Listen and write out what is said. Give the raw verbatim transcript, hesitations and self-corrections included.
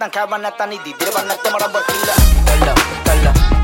Kaya banatan ni di Dira banatan marang berkila Kala, kala